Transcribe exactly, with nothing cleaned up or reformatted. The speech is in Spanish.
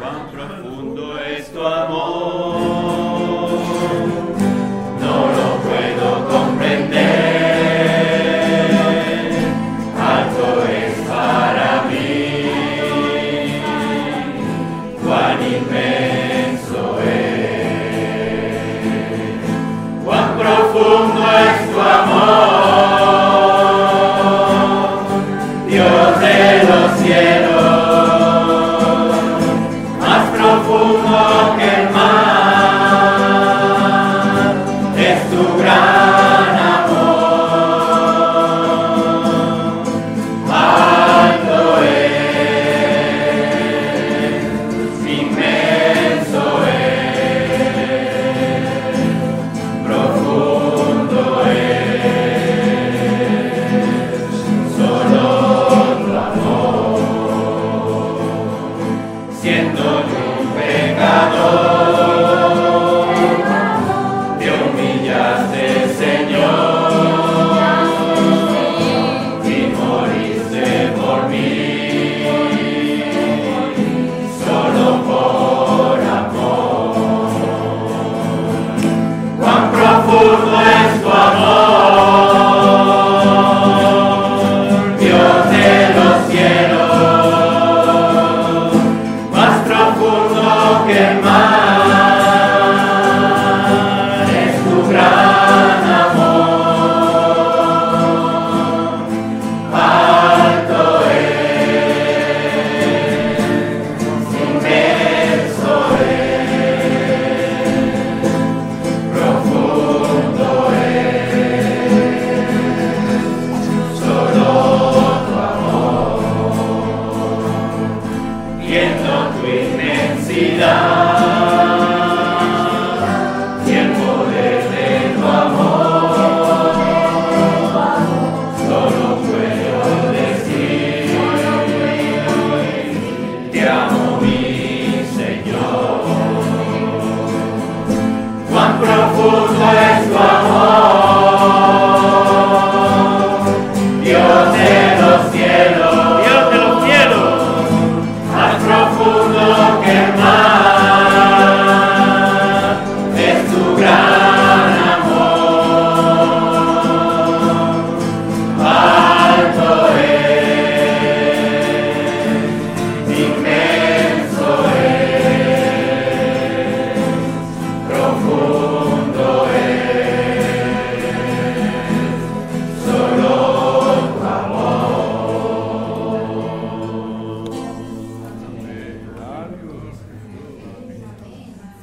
cuán profundo es tu amor, no lo puedo comprender, alto es para mí, cuán inmenso es, cuán profundo es tu amor, Dios de los cielos. Profundo que el mar, es tu gran amor, alto es, inmenso es, profundo es, solo tu amor, siendo pecador, te humillaste, Señor, y moriste por mí, solo por amor. Cuán profundo es tu amor, Dios de los cielos, más profundo que el mar, es tu gran amor, alto es, inmenso es, profundo es, solo tu amor, viendo tu inmensidad y el poder de tu amor, solo puedo decir, te amo mi Señor, cuán profundo es tu amor.